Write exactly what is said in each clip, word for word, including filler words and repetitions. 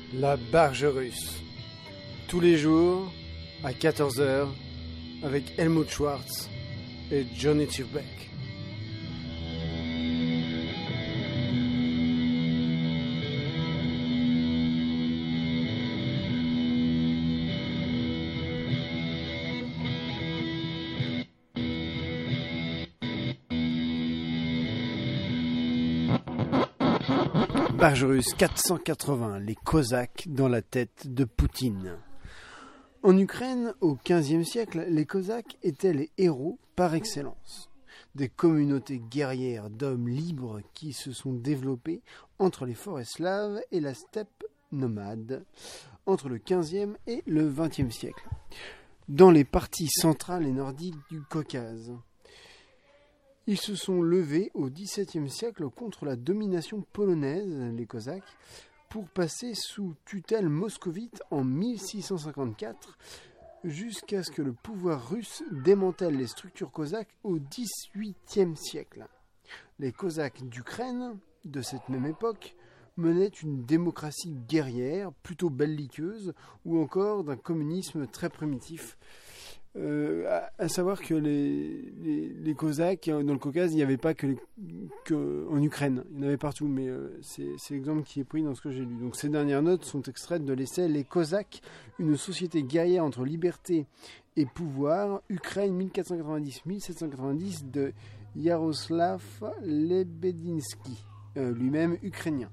La Barge Russe. Tous les jours, à quatorze heures, avec Helmut Schwartz et Johnny Tuvbeck. Barge russe quatre cent quatre-vingts, les Cosaques dans la tête de Poutine. En Ukraine, au quinzième siècle, les Cosaques étaient les héros par excellence. Des communautés guerrières d'hommes libres qui se sont développées entre les forêts slaves et la steppe nomade, entre le quinzième et le vingtième siècle, dans les parties centrales et nordiques du Caucase. Ils se sont levés au dix-septième siècle contre la domination polonaise, les Cosaques, pour passer sous tutelle moscovite en mille six cent cinquante-quatre, jusqu'à ce que le pouvoir russe démantèle les structures cosaques au dix-huitième siècle. Les Cosaques d'Ukraine, de cette même époque, menaient une démocratie guerrière, plutôt belliqueuse, ou encore d'un communisme très primitif. Euh, à, à savoir que les, les, les Cosaques dans le Caucase, il n'y avait pas que, les, que en Ukraine, il y en avait partout, mais euh, c'est, c'est l'exemple qui est pris dans ce que j'ai lu. Donc ces dernières notes sont extraites de l'essai Les Cosaques, une société guerrière entre liberté et pouvoir, Ukraine mille quatre cent quatre-vingt-dix à mille sept cent quatre-vingt-dix de Yaroslav Lebedinsky, euh, lui-même ukrainien.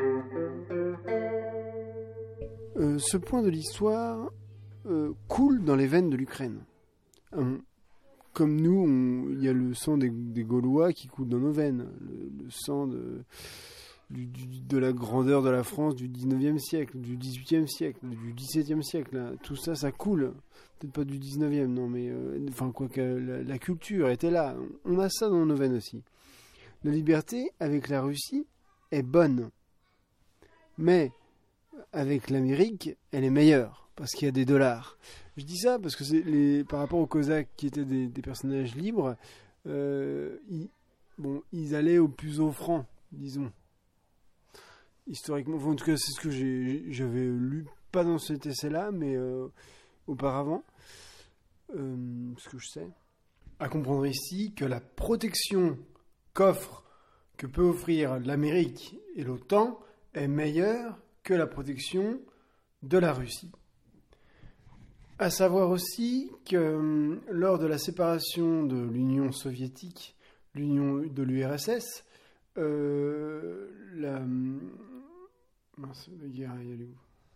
Euh, ce point de l'histoire Euh, coule dans les veines de l'Ukraine. Euh, comme nous, il y a le sang des, des Gaulois qui coule dans nos veines, le, le sang de, du, du, de la grandeur de la France du dix-neuvième siècle, du dix-huitième siècle, du dix-septième siècle. Là. Tout ça, ça coule. Peut-être pas du dix-neuvième, non, mais euh, enfin, quoi que la, la culture était là. On a ça dans nos veines aussi. La liberté avec la Russie est bonne, mais avec l'Amérique, elle est meilleure. Parce qu'il y a des dollars. Je dis ça parce que c'est les, par rapport aux Cosaques qui étaient des, des personnages libres, euh, ils, bon, ils allaient au plus offrant, disons. Historiquement, enfin, en tout cas, c'est ce que j'ai, j'avais lu, pas dans cet essai-là, mais euh, auparavant, euh, ce que je sais. À comprendre ici que la protection qu'offre, que peut offrir l'Amérique et l'OTAN est meilleure que la protection de la Russie. À savoir aussi que euh, lors de la séparation de l'Union soviétique, l'Union de l'U R S S, euh, la, mince, la guerre, elle est où ?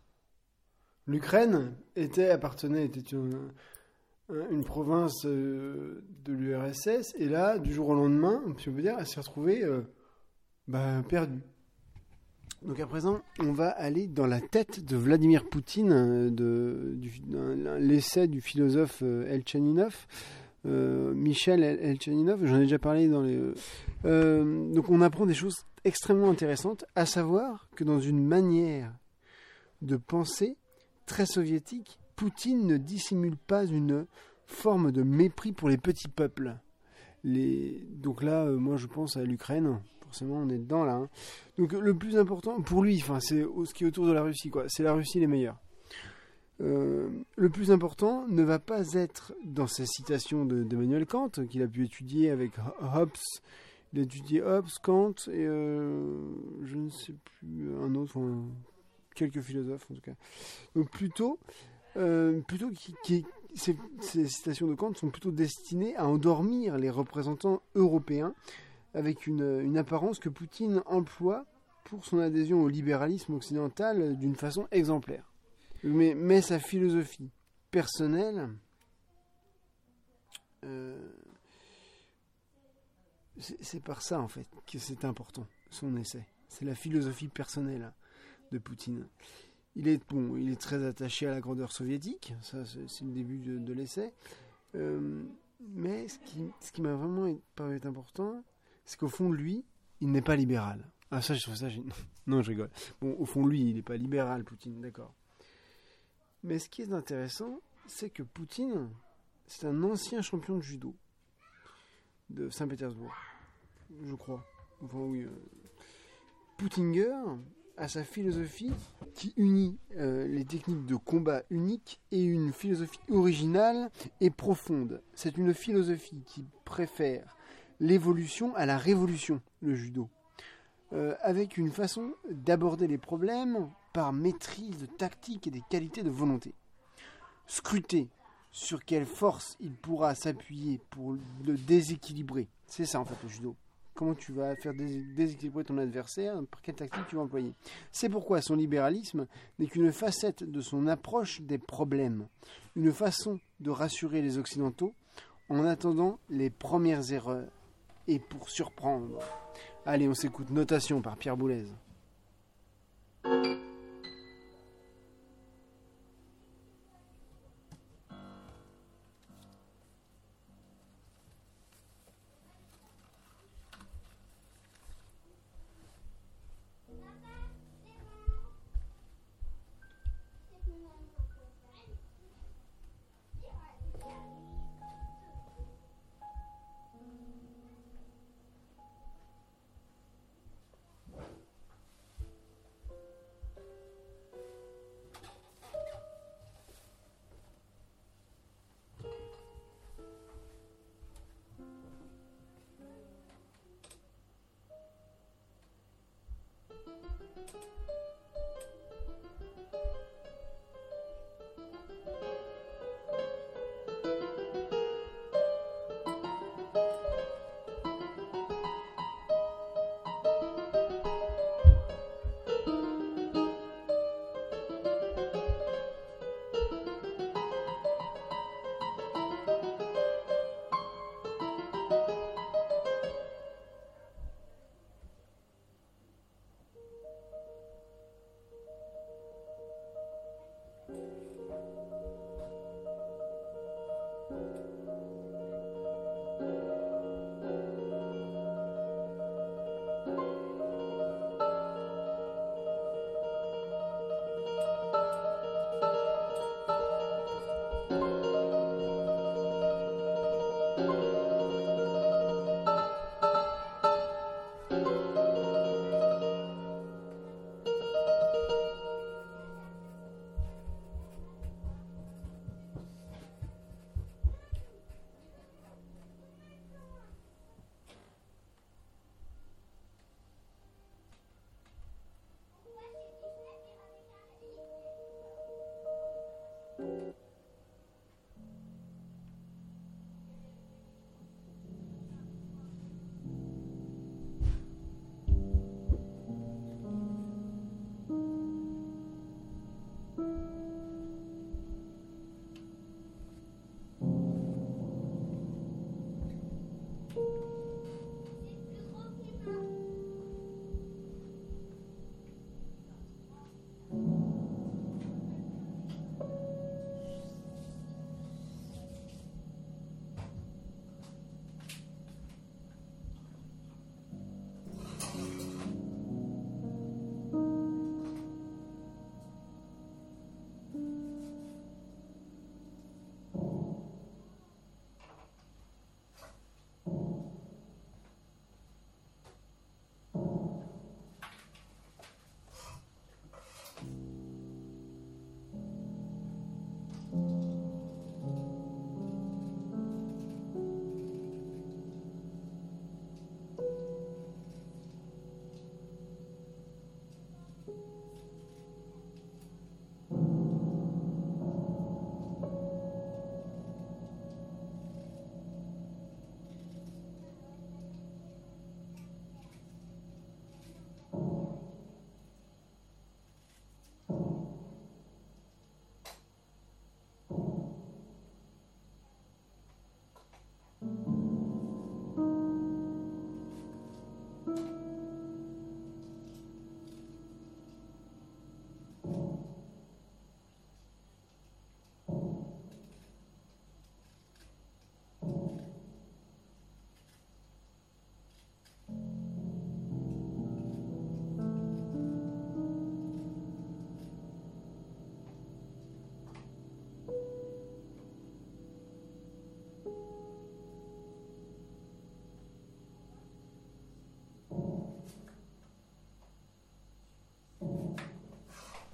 L'Ukraine était, appartenait, était une, une province euh, de l'U R S S, et là, du jour au lendemain, si on peut dire, elle s'est retrouvée euh, bah, perdue. Donc à présent, on va aller dans la tête de Vladimir Poutine, de, du, d'un, l'essai du philosophe Elchaninov, euh, Michel Elchaninov, j'en ai déjà parlé dans les... Euh, donc on apprend des choses extrêmement intéressantes, à savoir que dans une manière de penser très soviétique, Poutine ne dissimule pas une forme de mépris pour les petits peuples. Les... Donc là, euh, moi je pense à l'Ukraine. Forcément, on est dedans là. Hein. Donc le plus important pour lui, enfin c'est ce qui est autour de la Russie, quoi. C'est la Russie les meilleurs. Euh, le plus important ne va pas être dans sa citation de, d'Emmanuel Kant qu'il a pu étudier avec Hobbes. Il a étudié Hobbes, Kant et euh, je ne sais plus un autre, enfin, quelques philosophes en tout cas. Donc plutôt, euh, plutôt qui, qui ces, ces citations de Kant sont plutôt destinées à endormir les représentants européens, avec une, une apparence que Poutine emploie pour son adhésion au libéralisme occidental d'une façon exemplaire. Mais, mais sa philosophie personnelle, euh, c'est, c'est par ça en fait que c'est important, son essai. C'est la philosophie personnelle de Poutine. Il est, bon, il est très attaché à la grandeur soviétique, ça c'est, c'est le début de, de l'essai. Euh, mais ce qui, ce qui m'a vraiment paru important, c'est qu'au fond de lui, il n'est pas libéral. Ah ça, je trouve ça... Non, non, je rigole. Bon, au fond de lui, il n'est pas libéral, Poutine, d'accord. Mais ce qui est intéressant, c'est que Poutine, c'est un ancien champion de judo de Saint-Pétersbourg, je crois. Enfin, oui. Euh... Poutinger à sa philosophie qui unit euh, les techniques de combat uniques et une philosophie originale et profonde. C'est une philosophie qui préfère l'évolution à la révolution, le judo, euh, avec une façon d'aborder les problèmes par maîtrise de tactique et des qualités de volonté. Scruter sur quelle force il pourra s'appuyer pour le déséquilibrer, c'est ça en fait le judo. Comment tu vas faire déséquilibrer ton adversaire, par quelle tactique tu vas employer. C'est pourquoi son libéralisme n'est qu'une facette de son approche des problèmes, une façon de rassurer les Occidentaux en attendant les premières erreurs et pour surprendre. Allez, on s'écoute Notation par Pierre Boulez.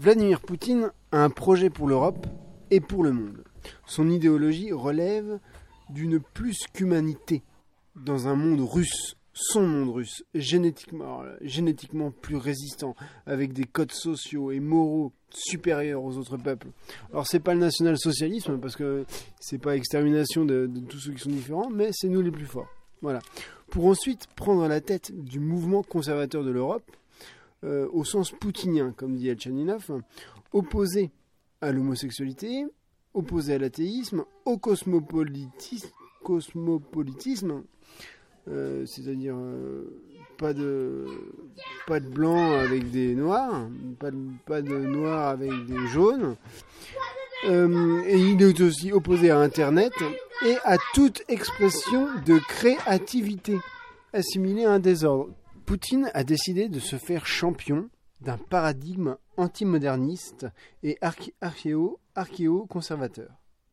Vladimir Poutine a un projet pour l'Europe et pour le monde. Son idéologie relève d'une plus qu'humanité dans un monde russe, son monde russe, génétiquement, génétiquement plus résistant, avec des codes sociaux et moraux supérieurs aux autres peuples. Alors c'est pas le national-socialisme, parce que c'est pas extermination de, de tous ceux qui sont différents, mais c'est nous les plus forts. Voilà. Pour ensuite prendre la tête du mouvement conservateur de l'Europe, euh, au sens poutinien, comme dit Elchaninov, opposé à l'homosexualité, opposé à l'athéisme, au cosmopolitisme, cosmopolitisme euh, c'est-à-dire euh, pas de pas de blancs avec des noirs, pas de, pas de noirs avec des jaunes. Euh, et il est aussi opposé à Internet et à toute expression de créativité assimilée à un désordre. Poutine a décidé de se faire champion d'un paradigme antimoderniste et arché- archéo, archéo-conservateur.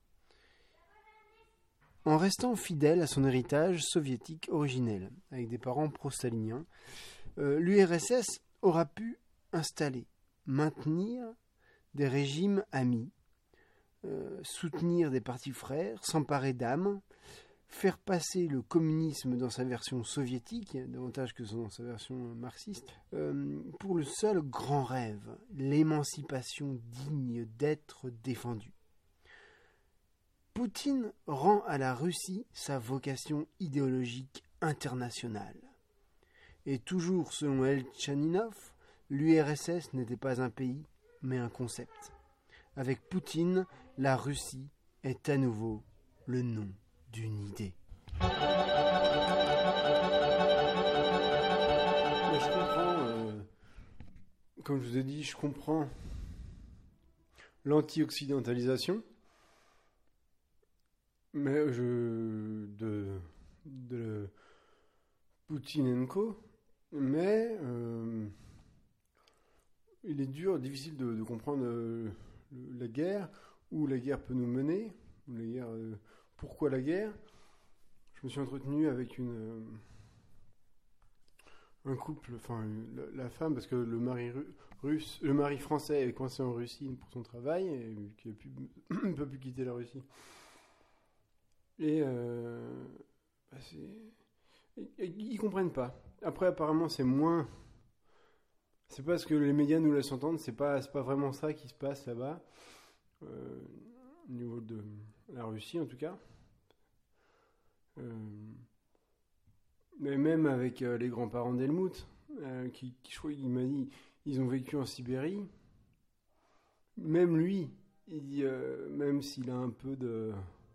En restant fidèle à son héritage soviétique originel, avec des parents pro-staliniens, euh, l'U R S S aura pu installer, maintenir des régimes amis, euh, soutenir des partis frères, s'emparer d'âmes, faire passer le communisme dans sa version soviétique, davantage que dans sa version marxiste, euh, pour le seul grand rêve, l'émancipation digne d'être défendue. Poutine rend à la Russie sa vocation idéologique internationale. Et toujours selon Elchaninov, l'U R S S n'était pas un pays, mais un concept. Avec Poutine, la Russie est à nouveau le nom d'une idée. Mais je comprends, euh, comme je vous ai dit, je comprends l'anti-occidentalisation, mais je de, de Poutinenko, mais euh, il est dur, difficile de, de comprendre euh, la guerre, où la guerre peut nous mener, où la guerre, euh, pourquoi la guerre. Je me suis entretenu avec une euh, un couple, enfin la, la femme, parce que le mari ru, russe, le mari français est coincé en Russie pour son travail et qui ne peut plus quitter la Russie. Et euh, bah c'est, ils comprennent pas. Après, apparemment, c'est moins. C'est pas ce que les médias nous laissent entendre. C'est pas, c'est pas vraiment ça qui se passe là-bas, euh, au niveau de la Russie, en tout cas. Euh, mais même avec euh, les grands-parents d'Helmut, euh, qui, qui, je crois, il m'a dit, ils ont vécu en Sibérie. Même lui, il dit, euh, même s'il a un peu de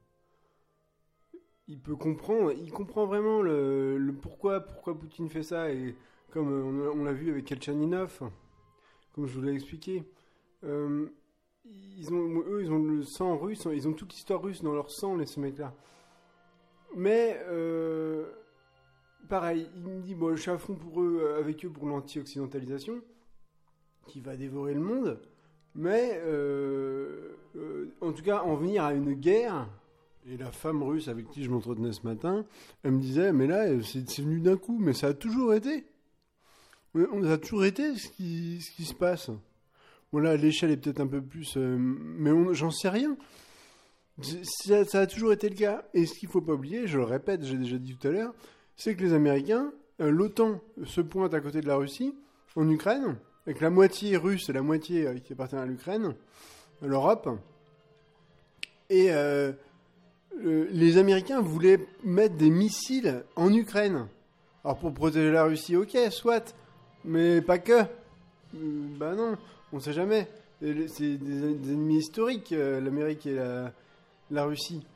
il peut comprendre, il comprend vraiment le, le pourquoi, pourquoi Poutine fait ça, et comme on, on l'a vu avec Elchaninov, comme je vous l'ai expliqué, euh, ils ont, eux, ils ont le sang russe, ils ont toute l'histoire russe dans leur sang, les, ces mecs-là. Mais, euh, pareil, il me dit, bon, je suis à fond pour eux, avec eux pour l'anti-occidentalisation, qui va dévorer le monde, mais, euh, euh, en tout cas, en venir à une guerre. Et la femme russe avec qui je m'entretenais ce matin, elle me disait, mais là, c'est, c'est venu d'un coup, mais ça a toujours été. On a toujours été ce qui, ce qui se passe. Bon là, l'échelle est peut-être un peu plus, euh, mais on, j'en sais rien. Ça, ça a toujours été le cas. Et ce qu'il ne faut pas oublier, je le répète, j'ai déjà dit tout à l'heure, c'est que les Américains, euh, l'OTAN se pointe à côté de la Russie, en Ukraine, avec la moitié russe et la moitié euh, qui appartient à l'Ukraine, à l'Europe. Et... Euh, Euh, les Américains voulaient mettre des missiles en Ukraine. Alors pour protéger la Russie, ok, soit, mais pas que. Euh, bah non, on sait jamais. Et c'est des, des ennemis historiques, euh, l'Amérique et la, la Russie.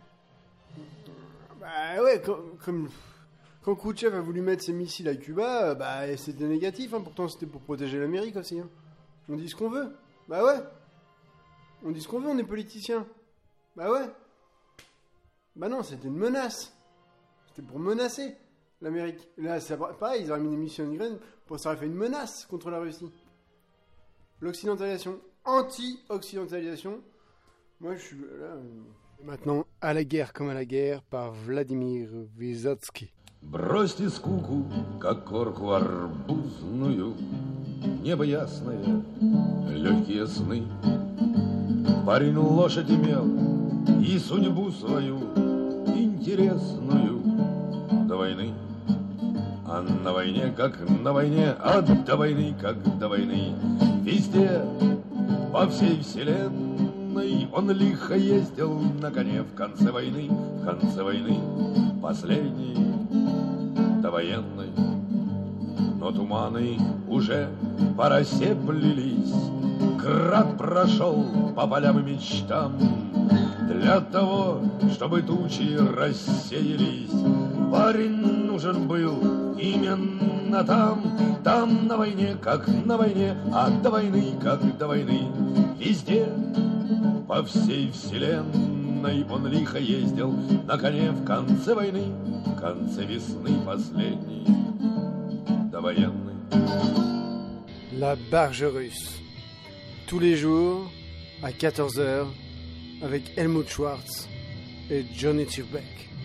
Bah ouais, quand, comme, quand Khrouchtchev a voulu mettre ses missiles à Cuba, bah c'était négatif, hein, pourtant c'était pour protéger l'Amérique aussi. Hein. On dit ce qu'on veut. Bah ouais. On dit ce qu'on veut, on est politiciens. Bah ouais. Bah non, c'était une menace. C'était pour menacer l'Amérique. Là, c'est pareil, ils auraient mis des missiles en Ukraine, pour ça aurait fait une menace contre la Russie. L'occidentalisation, anti-occidentalisation. Moi, je suis là. Maintenant, à la guerre comme à la guerre, par Vladimir Vysotsky. Бросьте скуку, как корку арбузную, небо ясное, легкие сны. Парень лошадь имел и судьбу свою интересную до войны. А на войне, как на войне, а до войны, как до войны, везде, по всей вселенной, он лихо ездил на коне в конце войны, в конце войны, последней, довоенной. Но туманы уже по росе плелись, град прошел по полям и мечтам. Для того, чтобы тучи рассеялись, парень нужен был именно там. Там на войне, как на войне, а до войны, как до войны, везде, по всей вселенной, он лихо ездил на коне в конце войны, в конце весны последней, довоенной. La Barge Russe, tous les jours à quatorze heures avec Helmut Schwartz et Johnny Tuvbeck.